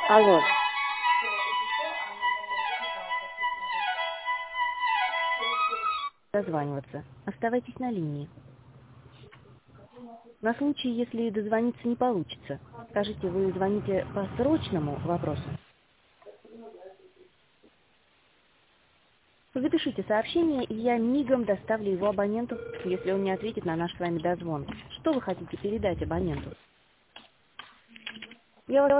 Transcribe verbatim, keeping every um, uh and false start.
Алло. Дозваниваться. Оставайтесь на линии. На случай, если дозвониться не получится, скажите, вы звоните по срочному вопросу? Запишите сообщение, и я мигом доставлю его абоненту, если он не ответит на наш с вами дозвон. Что вы хотите передать абоненту? Я вас